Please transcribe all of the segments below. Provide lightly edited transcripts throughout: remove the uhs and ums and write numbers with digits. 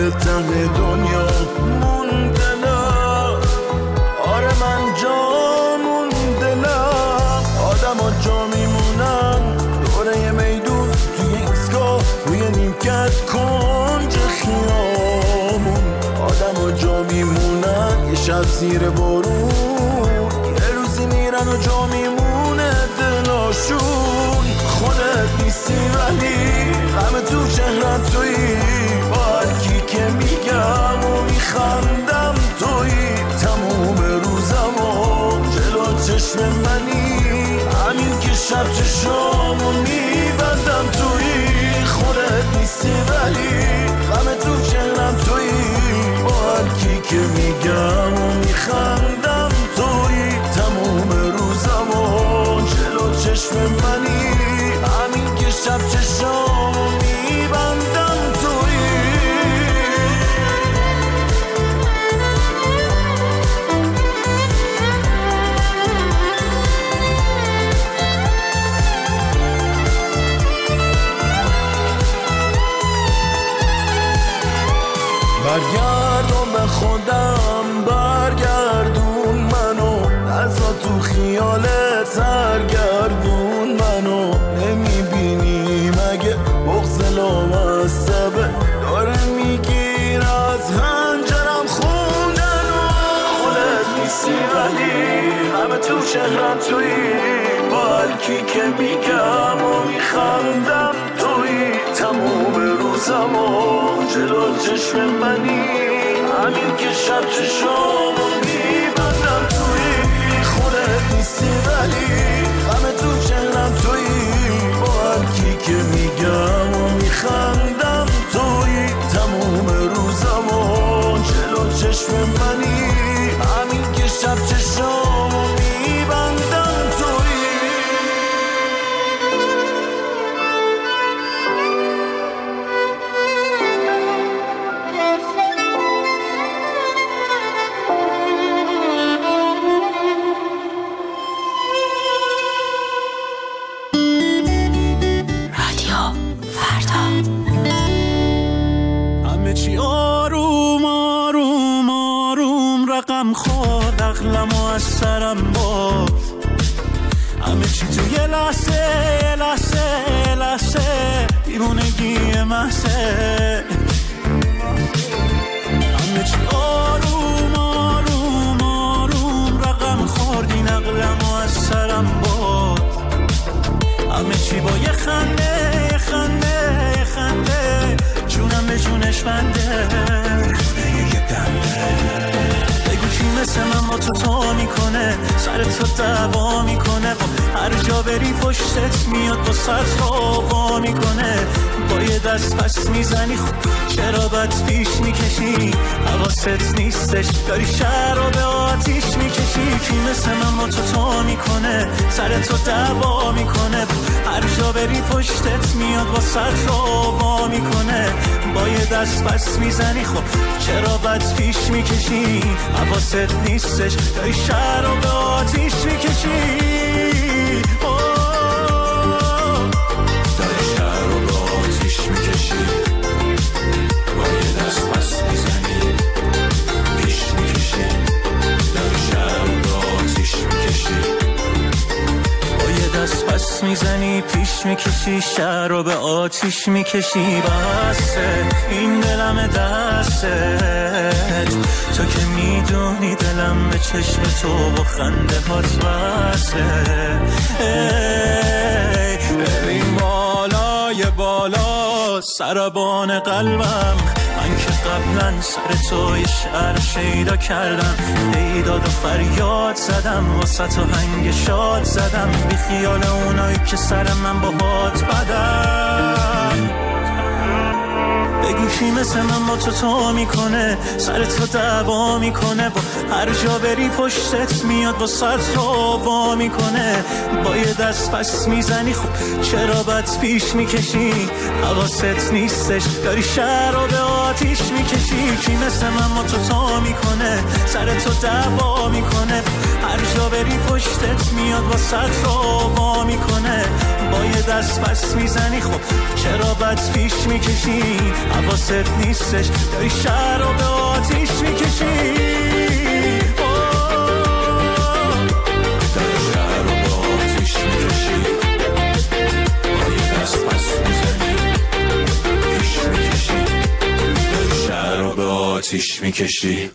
ته دنیا موندنم. آره من جا موندنم. آدم ها جا میمونن دوره یه میدون توی ایستگاه روی نیمکت کنج خیامون. آدم ها جا میمونن یه شب زیر بارون، یه روزی میرن و جا میمونه دلاشون. خودت نیستی ولی همه تو چهرت تویی، با هر کی که میگم و میخندم تویی. تموم روزم و جلو چشم منی، همین که شب چشامو میبندم تویی. خودت نیستی ولی همه تو چهرم تویی، با هر کی که میگم و میخندم تویی. تموم روزم و جلو چشم منی، همین که شب چشامو میبندم تویی. برگردم به خودم، برگردون منو، نزا تو خیالت سرگردون منو. نمیبینی مگه بغض لامصبه داره میگیر از هنجرم خوندنو. خودت نیستی ولی همه تو چهرم تویی، با هر کی که میگم و میخندم تویی. تموم روزم و جلو چشم منی، همین که شب چشامو میبندم تویی. خودت نیستی ولی همه تو چهرم تویی، با هر کی که میگم و میخندم تویی. تموم روزم و جلو چشم منی، همین که شب چشامو میبندم تویی. خورد عقلمو از سرم برد، همه چی تو یه لحظه دیوونگی محضه. همه چی آروم رقم خورد، این عقلمو از سرم برد. همه چی با یه خنده جونم به جونش بنده. مثل من با تو میکنه، سر تو دعوا میکنه، هر جا بری پشتت میاد با سر وا میکنه. با یه دست پس میزنی خب چرا بد پیش میکشی؟ حواست نیستش داری شهر رو به آتیش میکشی. کی مثل من با تو میکنه، سر تو دعوا میکنه، هر جا بری پشتت میاد با سر وا میکنه. با یه دست پس میزنی خب چرا بد پیش میکشی؟ حواست نیستش داری شهر رو به آتیش میکشی. داری شهر رو به آتیش میکشی. با یه دست پس میزنی پیش میکشی. داری شهر رو به آتیش میکشی. با یه دست پس میزنی پیش میکشی. شهر رو به آتیش میکشی. بسه این دلم دستت، تو که میدونی دلم به چشم تو با خنده هات وصله. ببین بالا سربان قلبم، من که قبلا سر تو یه شعر شیدا کردم، ایداد و فریاد زدم، واسه تو هنگ شاد زدم، بی خیال اونایی که سر من با هات بدن. بگو کی مثل من با تو میکنه، سر تو دعوا میکنه، با هر جا بری پشتت میاد با سر تو وا میکنه. با یه دست پس میزنی خب چرا بد پیش میکشی؟ حواست نیستش داری شهر رو به آتیش میکشی. کی مثل من با تو میکنه، سر تو دعوا میکنه، هر جا بری پشتت میاد با سر تو وا میکنه. با یه دست پس میزنی. خب چرا بد پیش میکشی؟ حواست نیستش داری شهر رو به آتیش میکشی. داری شهر رو به آتیش میکشی. دست پس میزنی پیش میکشی. داری شهر رو به آتیش میکشی.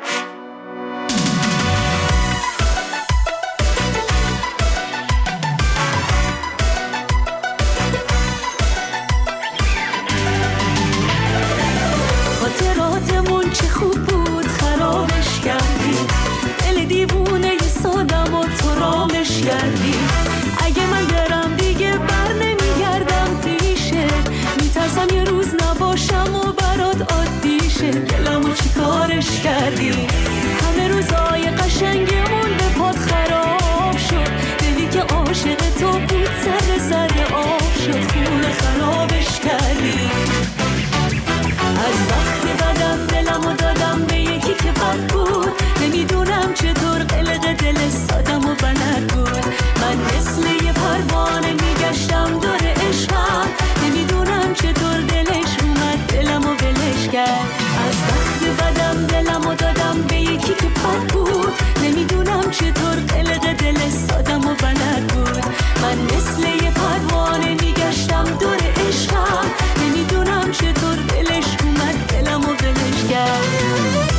اگه من برم دیگه بر نمیگردم پیشه. میترسم یه روز نباشم و برات عادی شه. گلمو چی کارش کردی؟ همه روزای قشنگمون به پات خراب شد. دلی که عاشق تو بود سر آب شد. خونه خرابش کردی. از وقتی بدم دلمو دادم به یکی که بد بود. نمیدونم چطور قلق دل سادم و بلد بود. من مثل یه پروانه میگشتم دور عشقم. نمیدونم چطور دلش اومد دلمو بلش کرد. از وقتی بدم دلمو دادم به یکی که بد بود. نمیدونم چطور قلق دل سادم و بلد بود. من مثل یه پروانه میگشتم دور عشقم. نمیدونم چطور دلش اومد دلمو بلش کرد.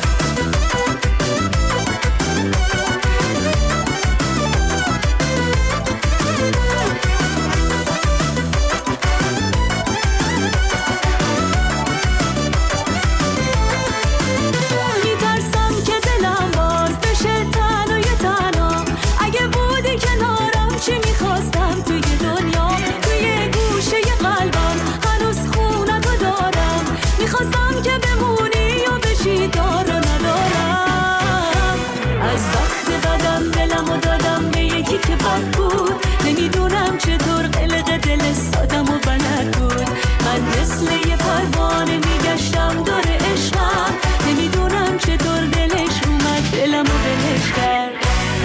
نمیدونم چطور قلق دل سادم و بلد بود. من مثل یه پروانه میگشتم دور عشقم. نمیدونم چطور دلش اومد دلمو بلش کرد.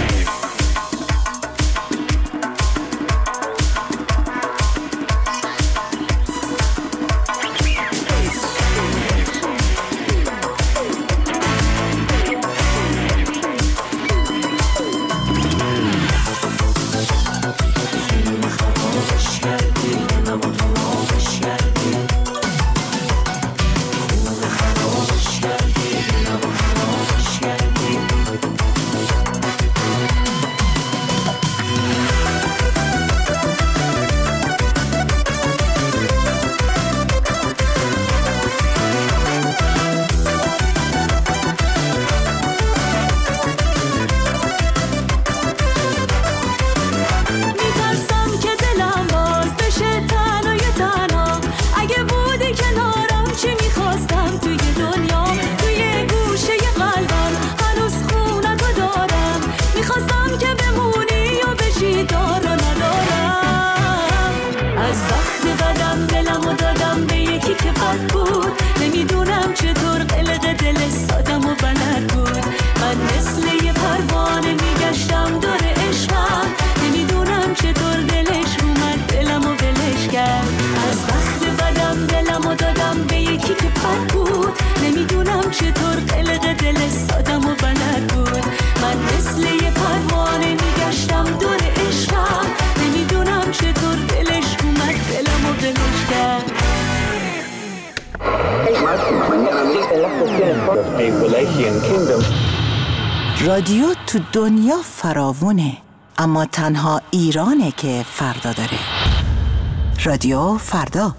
رادیو تو دنیا فراوونه، اما تنها ایرانه که فردا داره. رادیو فردا.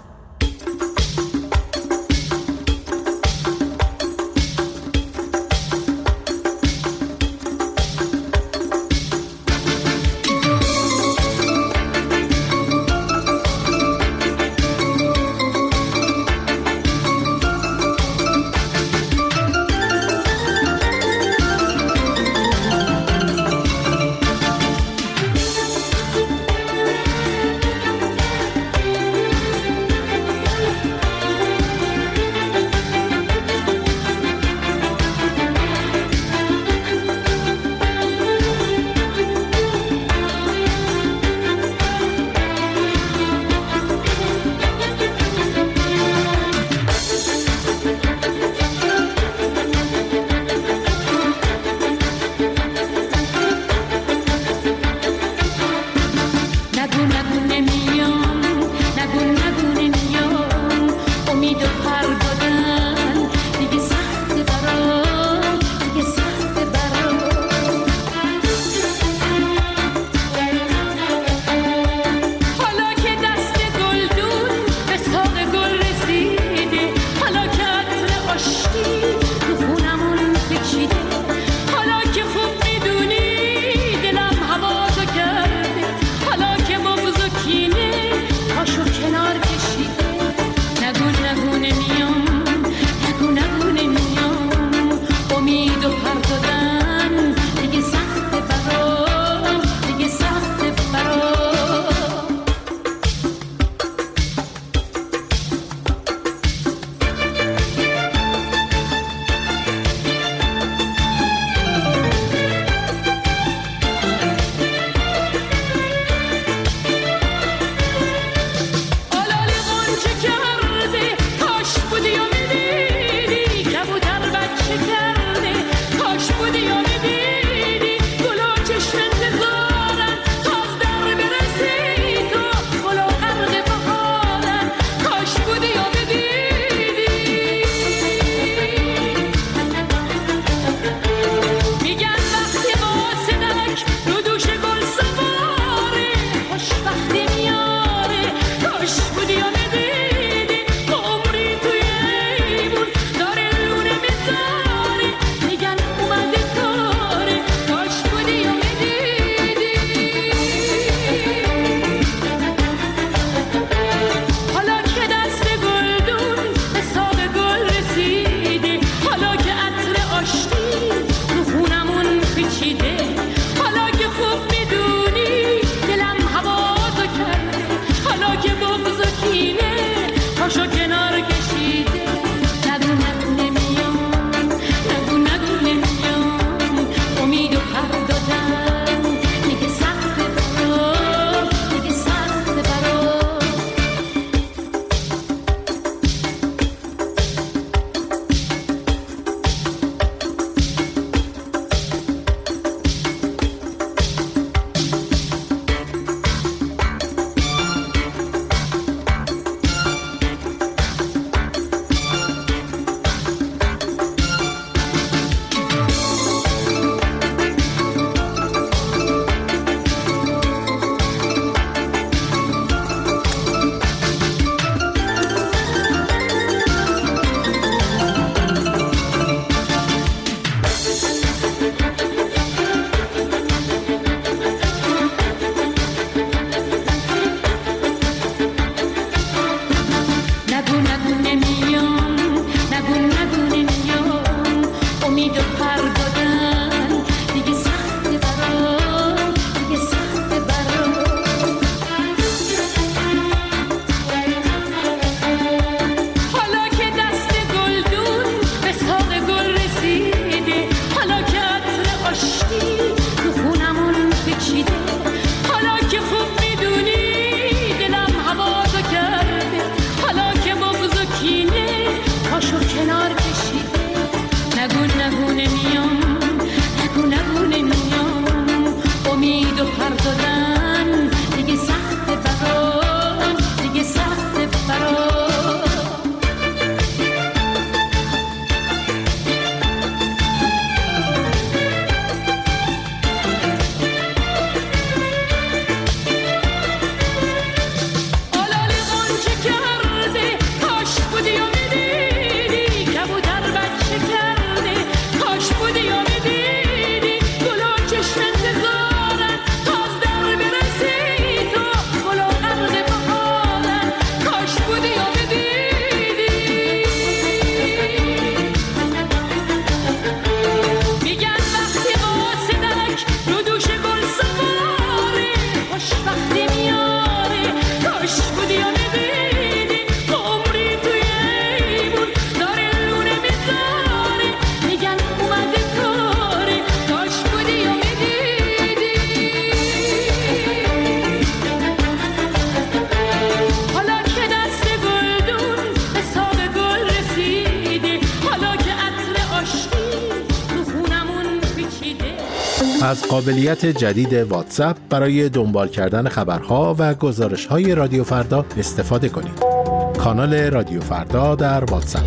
از قابلیت جدید واتساپ برای دنبال کردن خبرها و گزارش‌های رادیو فردا استفاده کنید. کانال رادیو فردا در واتساپ.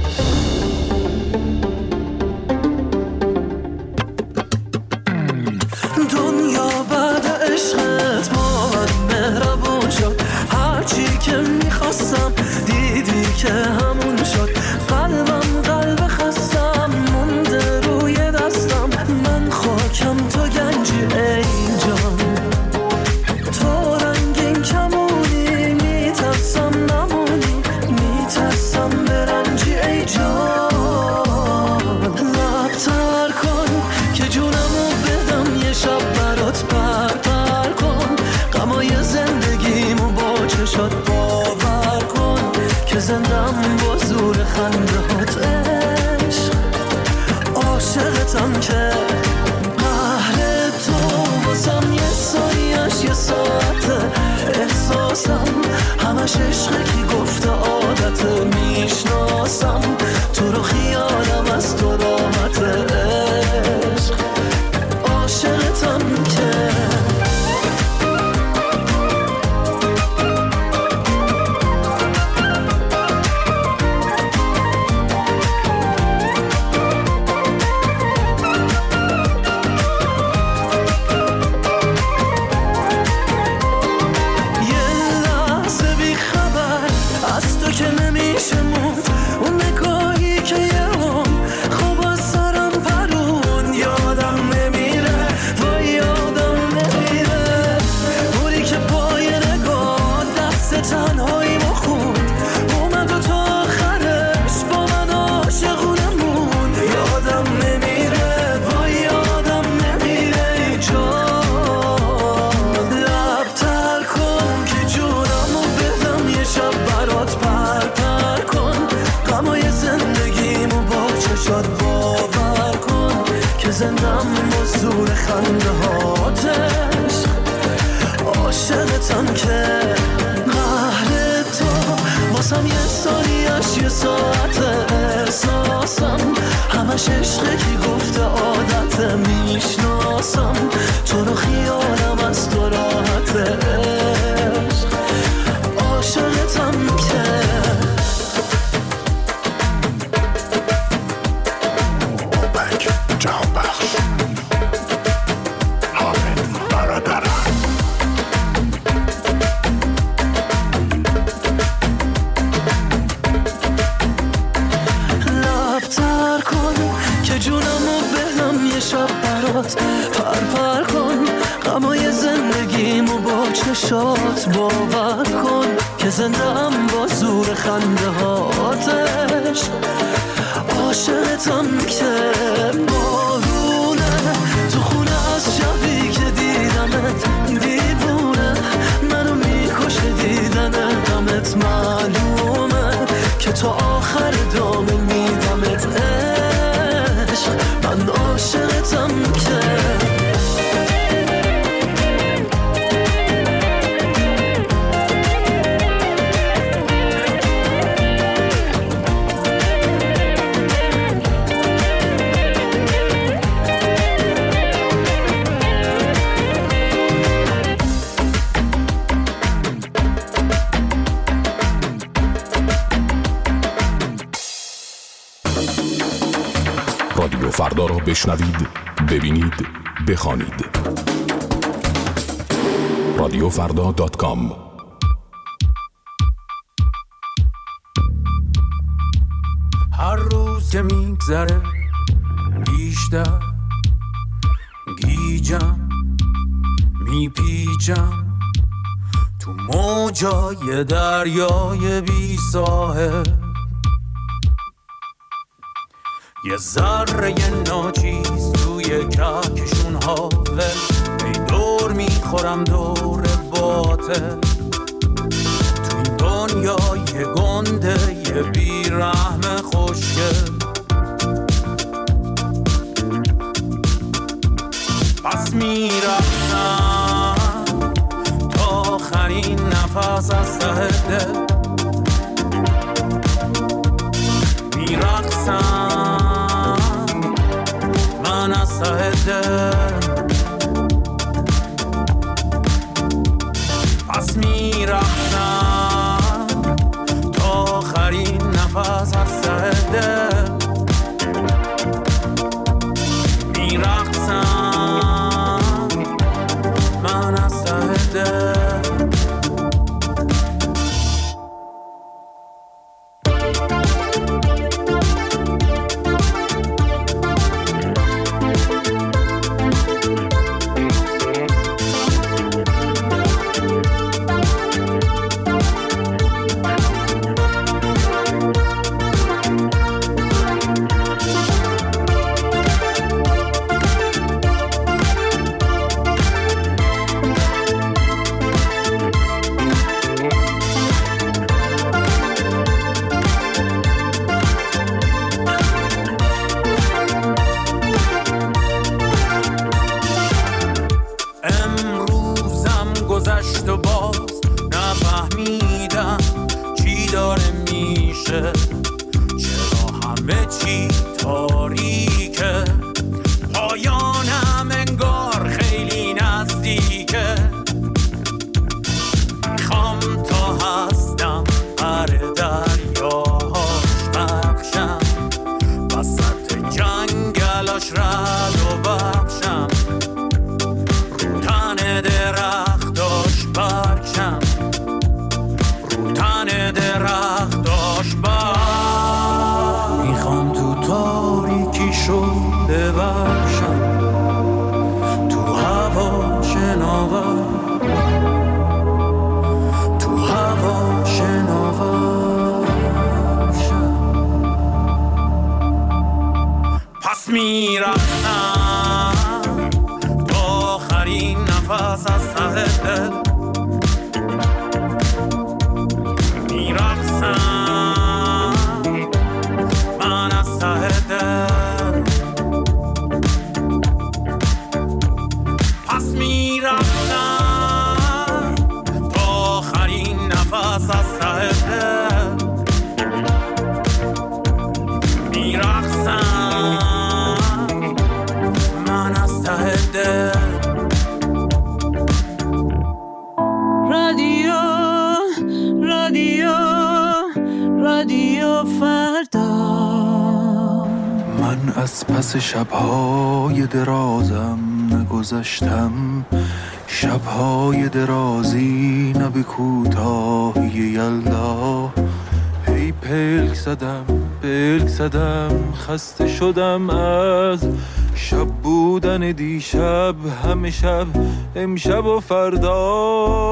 دنیا بعد عشقت با من مهربون شد، هرچی که میخواستم دیدی که همون شد. قلب خستم مونده روی دستم، من خاکم تو گنجی ای جان. تو رنگین کمونی میترسم نمونی، میترسم برنجی ای جان. لبتر کن که جونمو بدم یه شب برات پر کن، غمای زندگیمو با چشات باور کن که زندم با زور خنده هات. عشق عاشقتم که قهر تو واسم یه سایش یه ساعته. احساسم همش عشقه کی گفته عادته، میشناسم تو رو خیالم از تو راحته. عشق عاشقتم که زندم مزدور خنده هاتش. عاشقتم که قهر تو واسم یه سالیش یه ساعته. احساسم همش عشقه کی گفته عادته، میشناسم تو رو خیالم از تو راحته. عشق عاشقتم که پر کن، غمای زندگیمو با چشات باور کن که زندم با زور خنده هاتش. عاشقتم که بارونه تو خونه از شبی که دیدمت، دیوونه منو میکشه دیدن غمت. معلومه که تو آخر دامه میدمت. عشق من عاشقتم که رادیو فردا را بشنوید، ببینید، بخوانید. radiofrda.com. هر روز که میگذره بیشتر گیجم، میپیچم تو موجای دریای بی ساحل. یه ذره ناچیز توی کهکشون هاول، ای دور میخورم دور باطل. تو این دنیای گنده یه بیرحم خوشگل. پس میرفتم تا آخرین نفس از ته دل. میرقصم من از ته دل. نفهمیدم چی داره میشه، چرا همه چی تاریکه، پایانم انگار خیلی نزدیکه. میخوام تا هستم هر دریاهاش بخشم، وسط جنگلاش رد و بخشم، رو تن درختاش برچم، رو تن درختاش برچم. میخوام تو تاریکیشو ببخشم، تو هوا شناور، تو هوا شناور شم. پس میرفتم تا آخرین نفس از ته دل، میرفتم من از ته دل. پس میرفتم تا آخرین نفس از ته دل، میرفتم من از ته دل. رادیو فردا. من از پس شب‌های درازم نگذشتم، شب‌های درازی نه به کوتاهی یلدا. هی پلک زدم خسته شدم از شب بودن دیشب، همه شب امشب و فردا.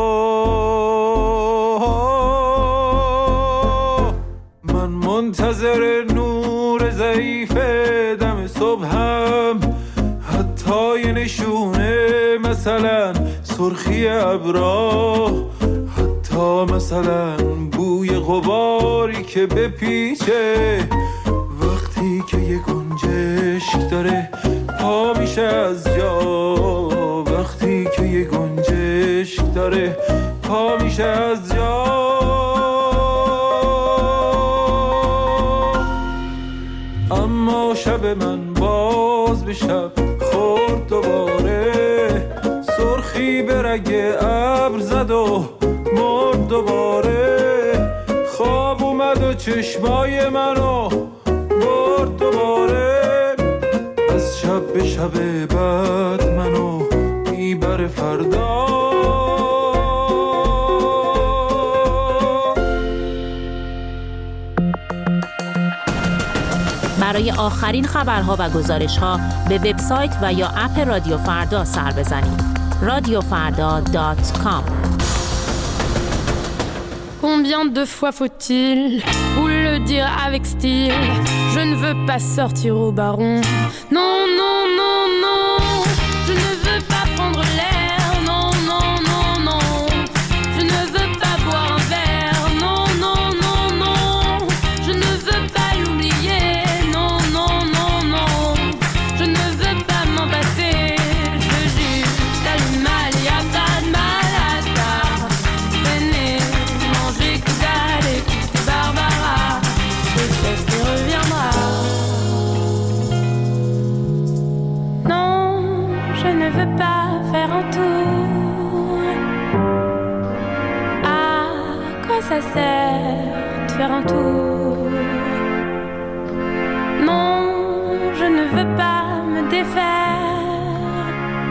من منتظر نور ضعیف دم صبحم، حتی یه نشونه مثلا سرخی ابرا، حتی مثلا بوی غباری که بپیچه وقتی که یه گنجشک داره پا میشه از جا، وقتی که یه گنجشک داره پا میشه از جا. اما شب من باز به شب خورد دوباره، سرخی به رگ ابر زد و مرد دوباره. خواب اومد و چشمای منو برد دوباره، از شب به شب بعد منو میبره فردا. برای آخرین خبرها و گزارش‌ها به وبسایت و یا اپ رادیو فردا سر بزنید. radiofarda.com. Combien de fois faut-il vous le dire avec style? Je ne veux pas sortir au baron. Non, non, non, non. Je ne veux pas prendre l'air. Non, non, non, non. Je ne veux pas boire un verre. Non, non, non, non. Je ne veux pas l'oublier. Non, non, non, non. Je ne veux pas m'en passer. Je veux juste aller mal. Y a pas de mal à ça. Venez manger que dalle, écoute Barbara. Peut-être qu'il reviendra. Non, je ne veux pas faire un tour. À quoi ça sert de faire un tour? Non, je ne veux pas me défaire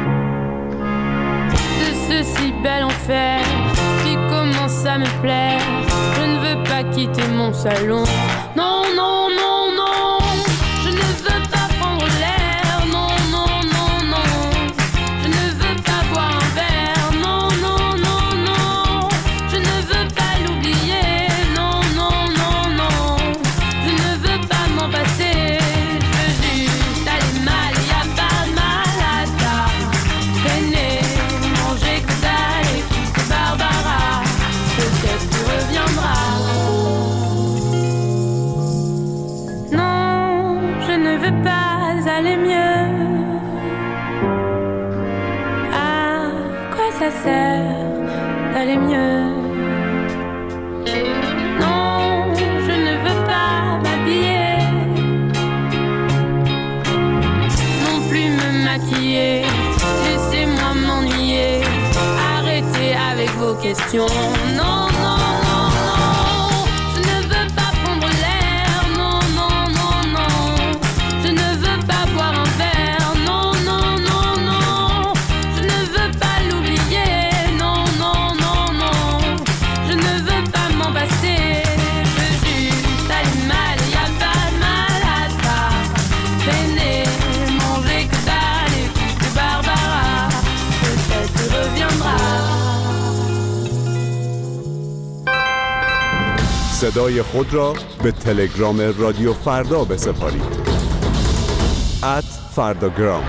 de ce si bel enfer qui commence à me plaire. Je ne veux pas quitter mon salon. Non, non, non, non. Je ne veux pas prendre l'air. Non, non, non, non. Je ne veux pas boire un verre. Non, non, non, non. Je ne veux pas l'oublier. Non, non, non, non. Je ne veux pas m'en passer. Je veux juste aller mal. Y a pas de mal à ça. Venez manger que dalle, écoute Barbara. Peut-être tu reviendras. Non, je ne veux pas aller mieux. À quoi ça sert d'aller mieux? question. Non, non, non, non, je ne veux pas prendre l'air. Non, non, non, non, je ne veux pas boire un verre. Non, non, non, non, je ne veux pas l'oublier. Non, non, non, non, je ne veux pas m'en passer. Je veux juste aller mal, y a pas de mal à ça. Peiner, manger que dalle et puis de Barbara. Peut-être tu reviendras. صدای خود را به تلگرام رادیو فردا بسپارید. @فرداگرام.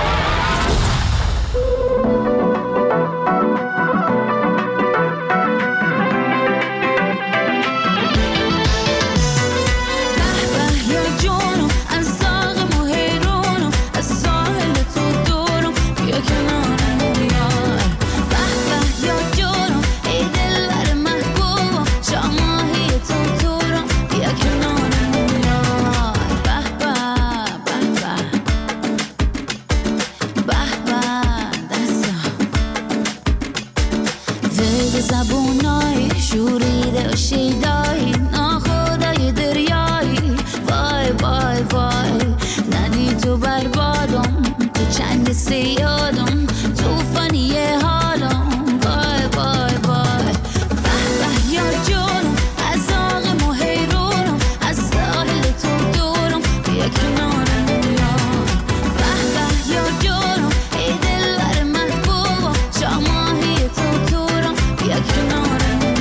زبونای شوریده و شیدایی ناخدای دریایی وای وای وای ندی تو بربادم تو چنگ سیادم توفانی حالم وای وای وای به یا جونم از آغم و حیرونم از ساحل تو دورم بیا کنارم به یا جونم ای دلبر محبوبم شاماهی تو دورم بیا کنارم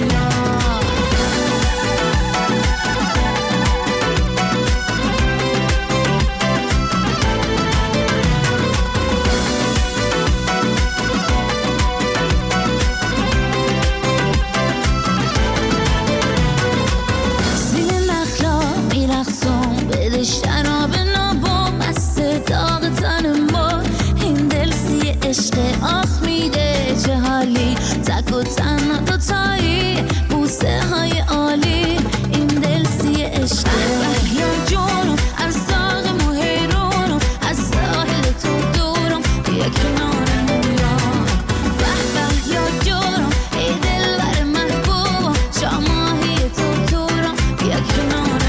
آخ میده چه حالی تک و تنها دوتایی بوسه های عالی این دل سی عشقه یا جونم از ساقم و حیرونم از ساحل تو دورم بیا کنارم به یا جونم ای دلبر محبوبم شاماهی تو دورم بیا کنارم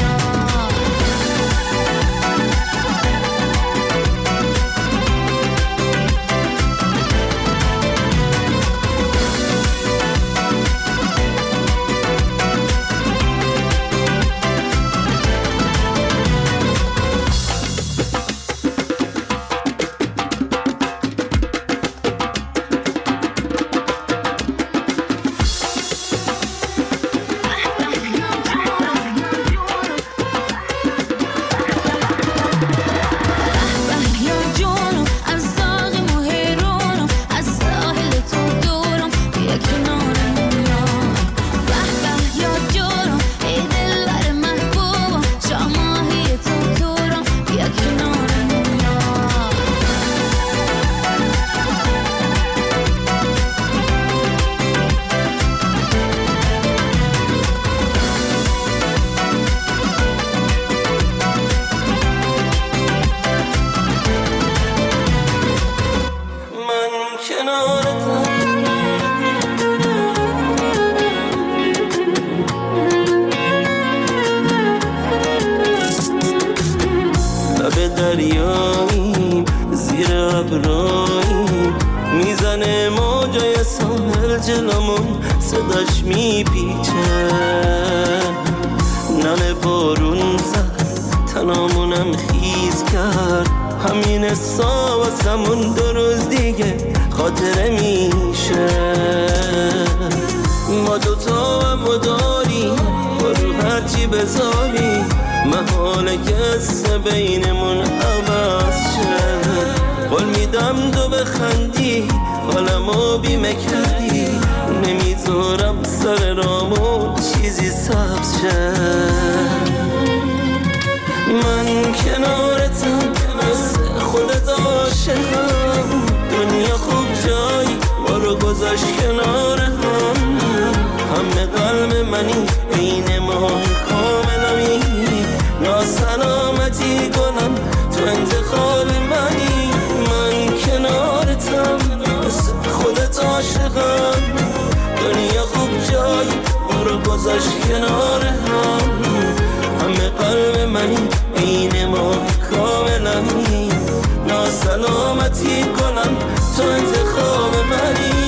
دریاییم زیر ابراییم میزنه موجای ساحل جلومون صداش میپیچه نم بارون زد تنامونم خیز کرد همین حسا واسمون 2 روز دیگه خاطره میشه ما دوتا هم داریم با رو هرچی بذاریم محاله که قصه بینمون عوض شه قول میدم تو بخندی حالمو بیمه کردی نمیذارم سر رامون چیزی سبز شه من کنارتم مثل خودت عاشقم دنیا خوب جایی ما رو گذاشت کنار همه قلب منی بین ماه کاملمی ناسلامتی گلم تو انتخاب منی من کنارتم مثل خودت عاشقم دنیا گذاشت کنار هم. همه قلب منی این ما کاملمی، ناسلامتی کنم تو انتخاب منی.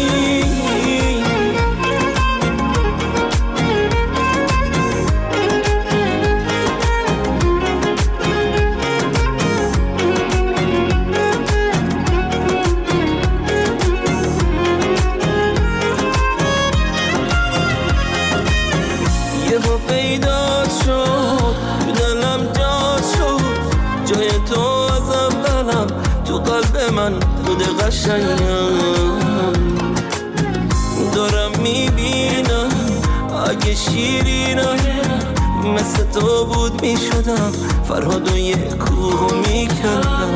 یهو پیدا شد تو دلم جا شد، جای تو از اولم تو قلب من بوده قشنگم. دارم میبینم اگه شیرینم مثل تو بود میشدم، فرهاد و یه کوه میکردم.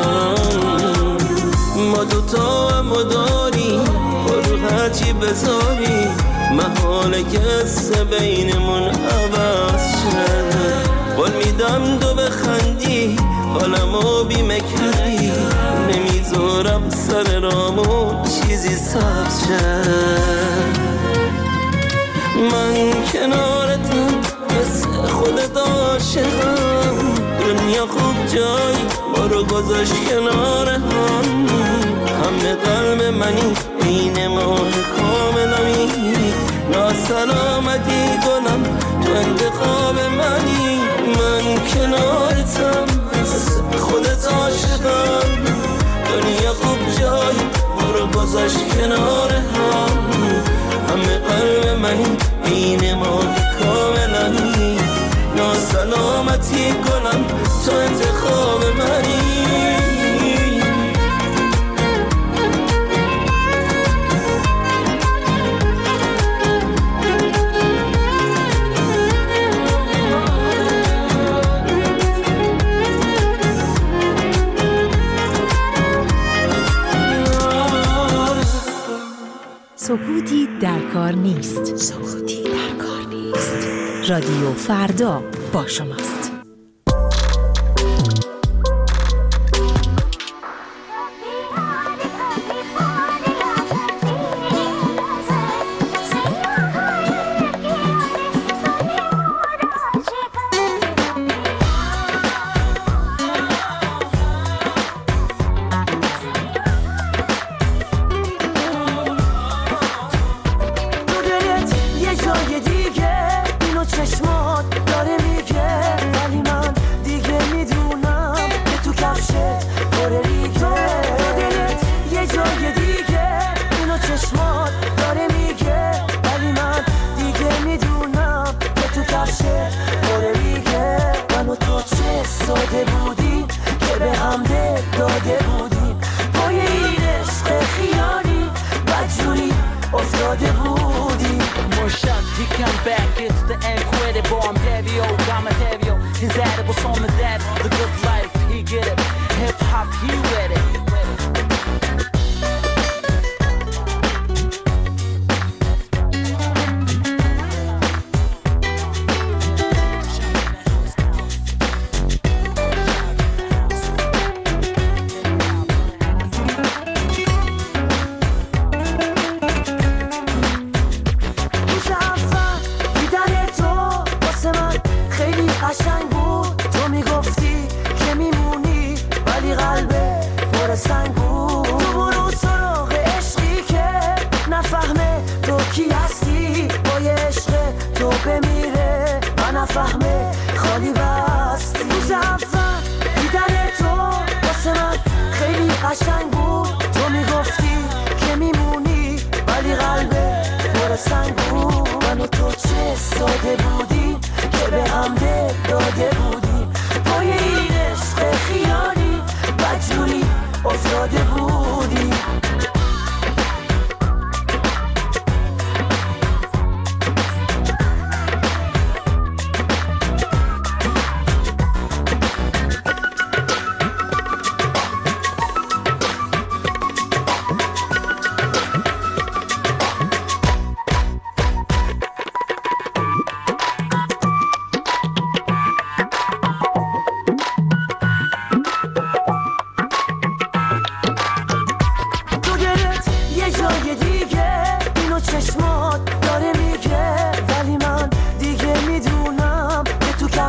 ما دوتا هم داری برو هرچی بذاری، محاله که قصه بینمون عوض شد. قول میدم دو بخندی حالمو بیمه کردی، نمیذارم سر رامو چیزی سبز شد. من کنارتم مثل خودت عاشقم، دنیا خوب جای ما رو گذاشت کنار هم. همه قلب منی این ماه کاملمی، ناسلامتی کنم تو انتخاب منی. من کنارتم مثل خودت عاشقم، دنیا خوب جای ما رو گذاشت کنار هم. همه قلب منی این ماه کاملمی، ناسلامتی کنم تو انتخاب منی. سکوتی در کار نیست. سکوتی در کار نیست. رادیو فردا با شماست.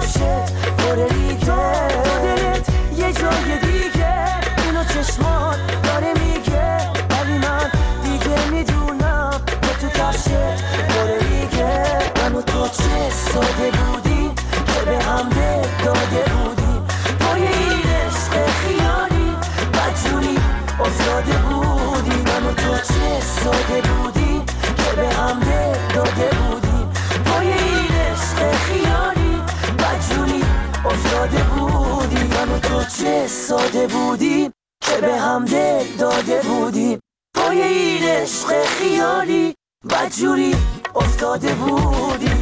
کفشه بره دیگه دلت یه جای دیگه اینو چشمات داره میگه ولی من دیگه میدونم که تو کفشه بره دیگه من و تو چه ساده بودیم که به هم داده بودیم پای این عشق خیالی بدجوری افتاده بودیم من و تو چه ساده بودیم که به هم داده بودیم پای این عشق خیالی بدجوری افتاده بودیم من و تو چه ساده بودیم که به هم داده بودیم پای این عشق خیالی بدجوری افتاده بودیم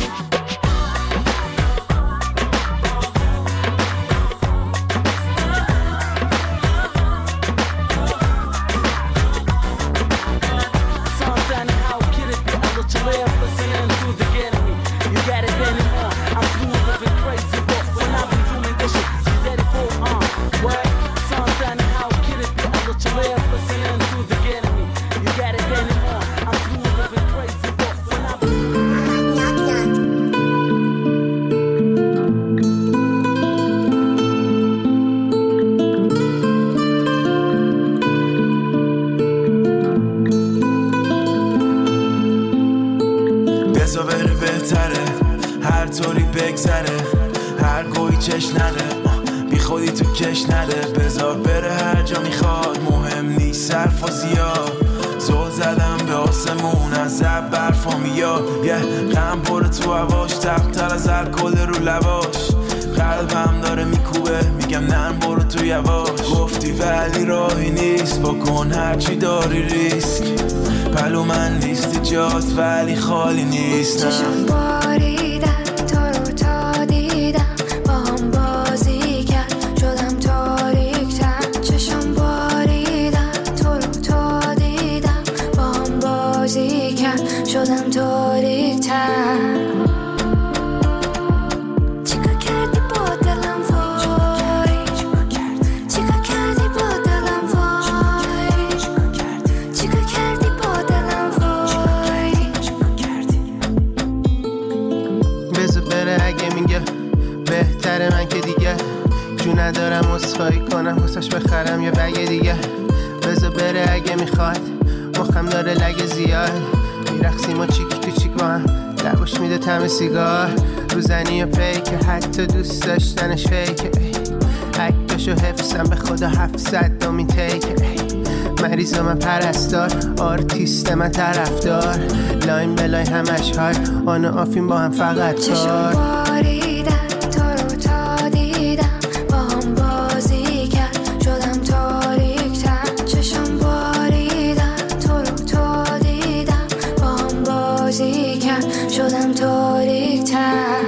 هر طوری بگذره هر گویی چش نده بی خودی تو کش نده بذار بره هر جا میخواد مهم نیست صرف و زیاد زل زدم به آسمون از زب برفا میاد یه غم پره تو هواش تقتر از الکل رو لباش قلبم داره میکوبه میگم نرم برو تو یواش گفتی ولی راهی نیست بکن هرچی داری ریسک پلو من نیستی جاست ولی خالی نیست چشم باریدن تو رو تا دیدم با هم بازی کرد شدم تاریک‌تر چشم باریدن تو رو تا دیدم با هم بازی کرد شدم تاریک‌تر من که دیگه جو ندارم اسخایی کنم واسش بخرم یه بگه دیگه بذار بره اگه میخواد مخم داره لگه زیاد میرقصیم و چیک تو چیک با هم لباش میده طعم سیگار روزنی و پیکه حتی دوست داشتنش فیکه عکسشو حفظم به خدا 700 دومین تیکه مریض من پرستار آرتیست من طرفدار لاین بلای همش های آن و آفین با هم فقط کار شدم تاریک‌تر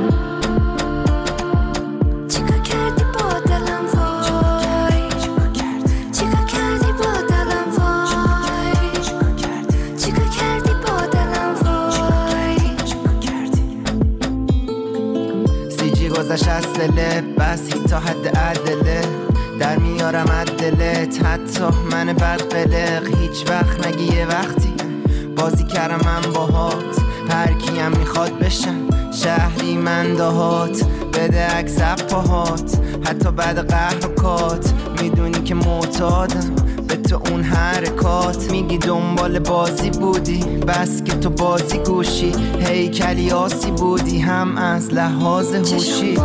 چیکار کردی با دلم وای چیکار کردی با دلم وای چیکار کردی با دلم وای سیجی گذشت از دلت بس تا حد عدله در میارم عدلت حتی من بدقلق هیچ وقت نگی یه وقتی بازی کردم من باهات هر کیم میخواد بشم شهری من دهات بده عکس پاهات حتی بعد قهر و کات میدونی که معتادم به تو اون حرکات میگی دنبال بازی بودی بس که تو بازی گوشی هیکلی آسی بودی هم از لحاظ هوشی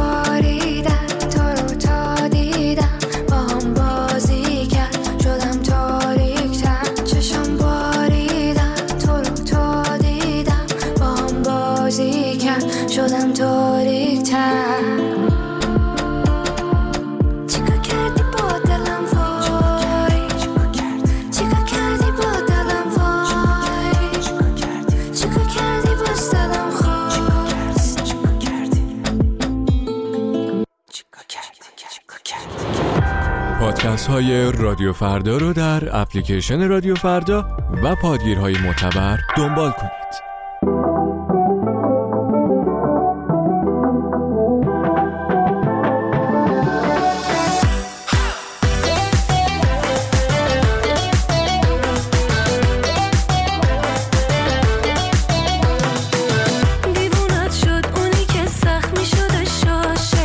شدم تاریک‌تر چیکار کردی با دلم وای چیکار کردی با دلم وای چیکار کردی با دلم خواست چیکار کردی پادکست های رادیو فردا رو در اپلیکیشن رادیو فردا و پادگیرهای معتبر دنبال کنید. دیوونت شد اونی که سخت می شده شاشه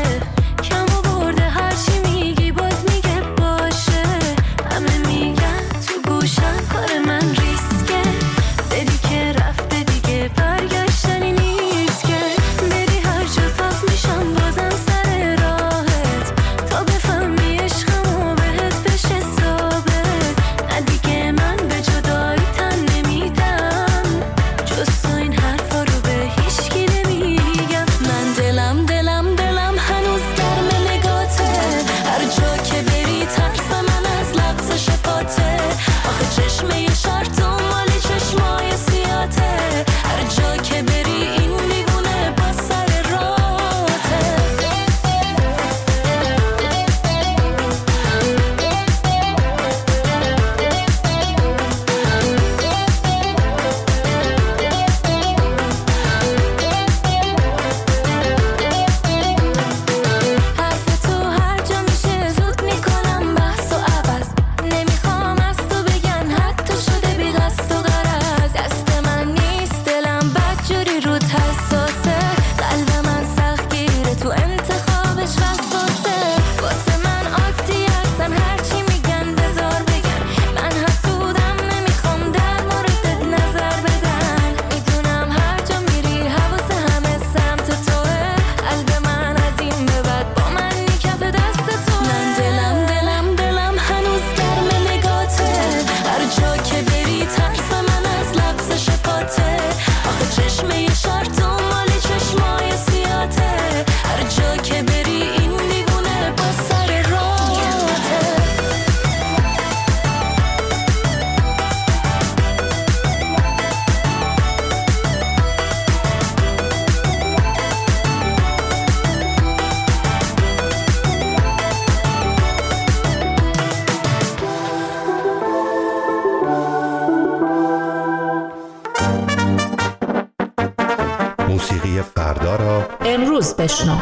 فردا را امروز بشنو.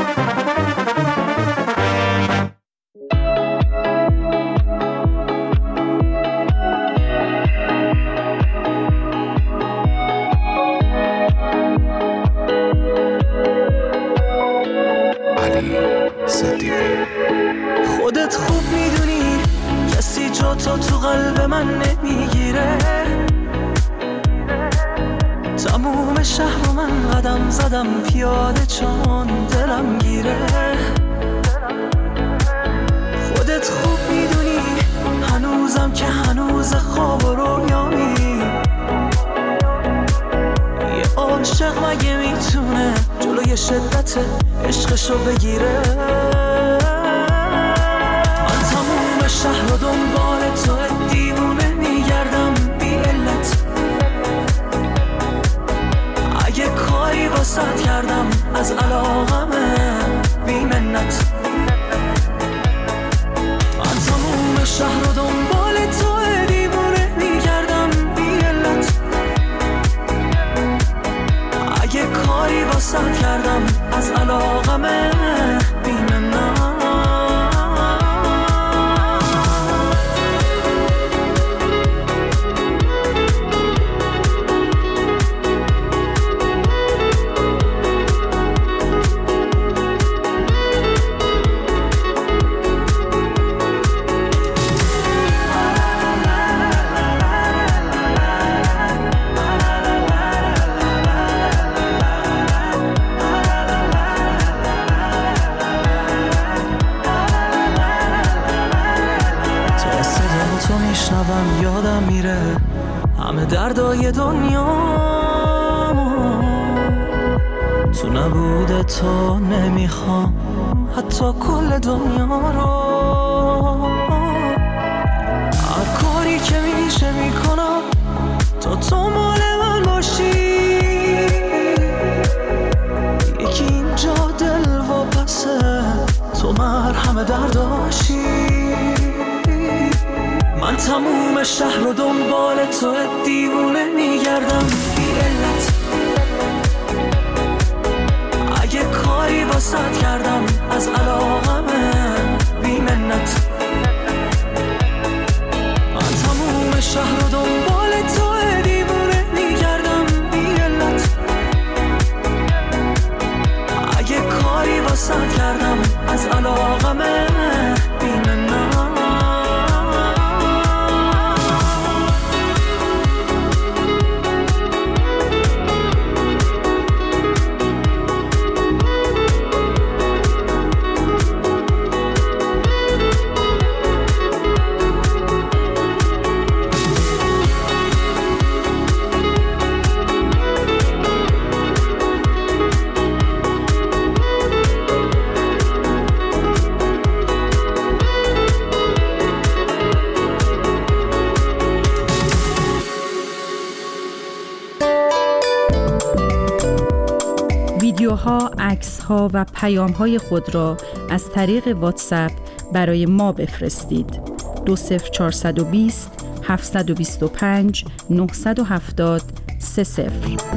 خودت خوب میدونی کسی جا تو قلب من نمیگیره. تموم شهر من قدم زدم پیاده چون دلم گیره. خودت خوب میدونی هنوزم که هنوز خواب و رویایی. یه عاشق مگه میتونه جلوی شدت عشقشو بگیره؟ من تموم شهر و دنبال تو دیوونه میگردم بی علت. اگه کاری واسط کردم از علاقمه بی منت. من تموم شهر و دنبال تو دیوونه میگردم بی علت. اگه کاری واسط کردم از علاقمه بی منت. یادم میره همه دردای دنیامو. تو نبوده تو نمیخوام حتی کل دنیا رو. هر کاری که میشه میکنم تو مال من باشی. یکی اینجا دل و پسه تو مرهم درداشی. من تموم شهر و دنبال تو دیوونه میگردم بی علت. اگه کاری واسط کردم از علاقمه بی منت. من تموم شهر و دنبال تو دیوونه میگردم بی علت. اگه کاری واسط کردم از علاقمه بی منت. ویدیوها، عکس‌ها و پیام‌های خود را از طریق واتساپ برای ما بفرستید. 20420 725 970 30.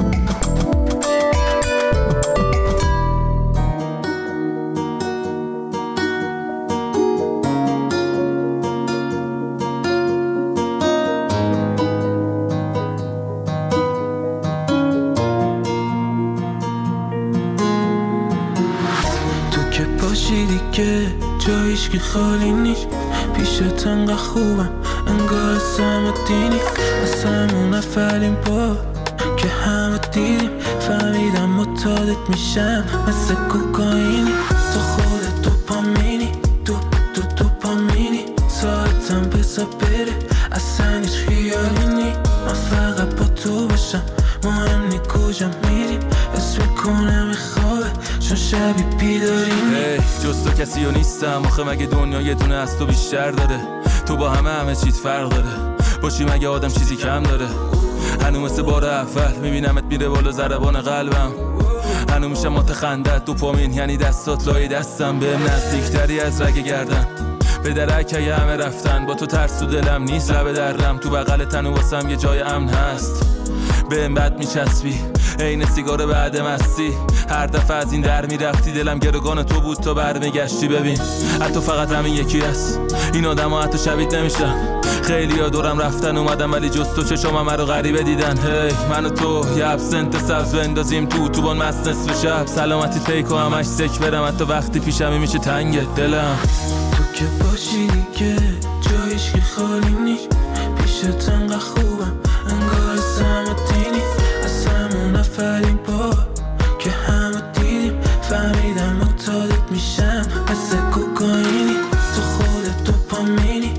جایش که خالی نیست پیشت انقدر خوبم انگار سمتینی. از همون اولین بار که همه دیدیم فهمیدم متعادت میشم مثل کوکائینی. تو خودت دوپامینی دوپامینی. ساعتم بزا بره اصلا هیچ خیالی نی. من فقط با تو باشم مهم نی کجا میریم. اسم کنم خوابه چون شبی بیدارینی. جز تو کسی رو نیستم آخه مگه دنیا یه دونه از تو بیشتر داره. تو با همه چیز فرق داره. باشی مگه آدم چیزی کم داره. هنو مثل بار اول میبینمت میره بالا ضربان قلبم. هنو میشم متخندت دوپامین یعنی دستات لای دستم. بهم نزدیکتری از رگ گردن به درک همه رفتن. با تو ترس تو دلم نیست لب دردم. تو بغل تن و واسم یه جای امن هست. بهم بد میچسبی عین سیگار بعد مستی. هر دفعه از این در میرفتی دلم گروگان تو بود تا برمیگشتی. ببین حتی فقط همین یکی هست، این آدم ها حتی شبیه نمیشن. خیلی ها دورم رفتن اومدم ولی جز تو چشام من رو غریبه دیدن. هی من و تو یه ابسنت سبز بندازیم تو بان مست نصف شب. سلامتی تیک و همش سک برم حتی وقتی پیشمی میشه تنگ دلم. تو که باشی دیگه جایش که خالی نی، پیشت انقدر خوبم انگار سمتینی. از همون نفرین بار که همه دیدیم فهمیدم متعادت میشم مثل کوکائینی. تو خودت دوپامینی،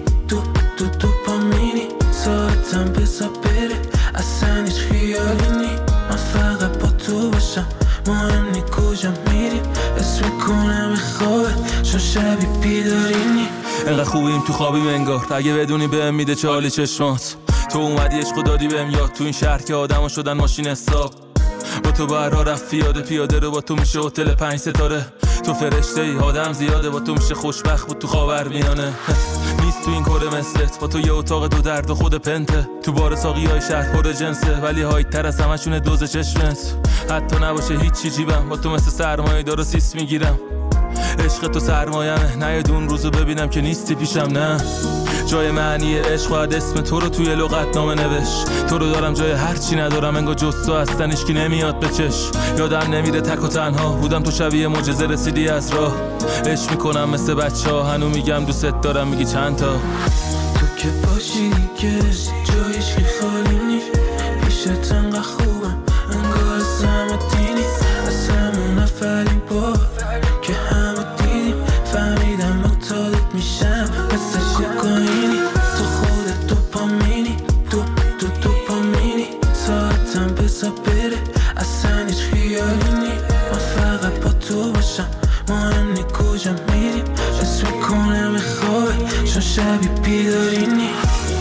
دوپامینی. ساعتم بزا بره اصلا هیچ خیالی نی. من فقط با تو باشم مهم نی کجا میریم. اسم کنم خوابه چون شبی بیدارینی. انقدر خوبیم تو خوابیم انگار، اگه بدونی بهم میده چالی چشمات. تو اومدی عشق دادی بهم یاد، تو این شهر که آدم ها شدن ماشین حساب. با تو بر راه رفت پیاده رو با تو میشه هتل 5 ستاره. تو فرشته ای آدم زیاده، با تو میشه خوشبخت بود تو خاورمیانه. نیست تو این کره مثلت، با تو یه اتاق دو درد و خود پنته. تو بار ساقی های شهر پر جنسه ولی هایت تر از همشونه دوز چشمت. حتی نباشه هیچی جیبم با تو مثل سرمایه دارو سیس میگیرم. عشق تو سرمایمه، نیاد اون روزو ببینم که نیستی پیشم. نه جای معنی عشق باید اسم تو رو توی لغت نامه نوش. تو رو دارم جای هرچی ندارم انگار جز تو هستن هیچکی نمیاد به چش. یادم نمیره تک و تنها بودم تو شبیه معجزه رسیدی از راه. عشق میکنم مثل بچه ها هنو میگم دوست دارم میگی چند تا. تو که باشی دیگه جایش که خالی نی، پیشت انقدر خوبم انگار سمتینی. از همون نفرین بار که همه دیدیم فهمیدم متعادت میشم مثل کوکائینی. تو خودت دوپامینی، دوپامینی. ساعتم بزا بره اصلا هیچ خیالی نی. من فقط با تو باشم مهم نی کجا میریم. اسم کنم خوابه چون شبی بیدارینی.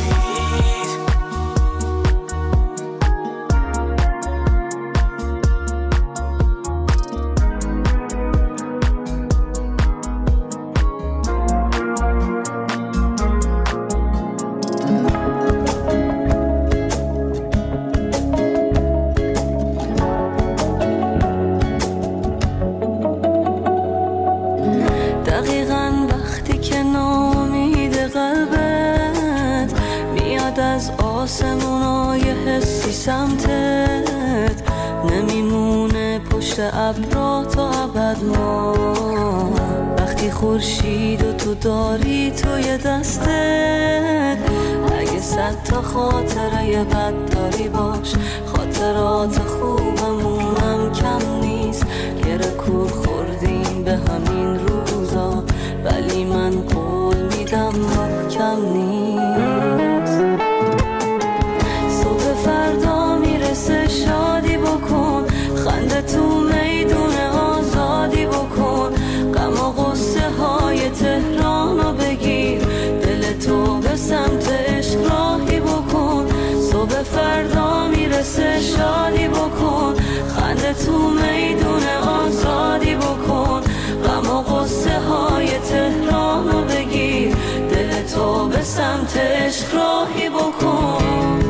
آسمونای حسی سمتت نمیمونه پشت ابرا تا ابد ما. وقتی خورشید و تو داری توی دستت، اگه 100 تا خاطره بد داری باش، خاطرات خوبمونم کم نیست. گره کور خوردیم به همین روزا ولی من قول میدم کم نیست. صبح فردا میرسه شادی بکن، خنده تو میدون آزادی بکن. غم و غصه های تهرانو بگیر، دل تو به سمت عشق راهی بکن. صبح فردا میرسه شادی بکن، خنده تو میدون آزادی بکن. غم و غصه های تهرانو بگیر، دل تو به سمت عشق راهی بکن.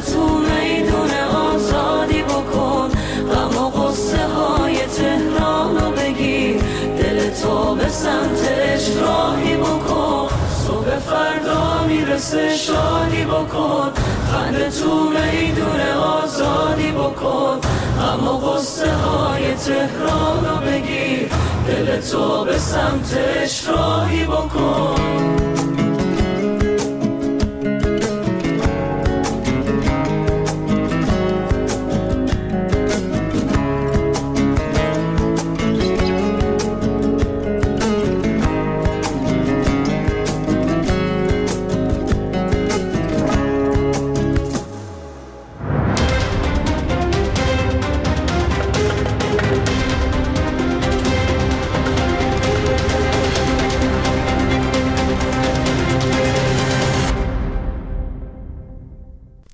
تو میدون آزادی بکن، غم و غصه های تهران رو بگیر، دل تو به سمت عشق راهی بکن، صبح فردا میرسه شادی بکن، خنده تو میدون آزادی بکن، غم و غصه های تهران رو بگیر، دل تو به سمت عشق راهی بکن.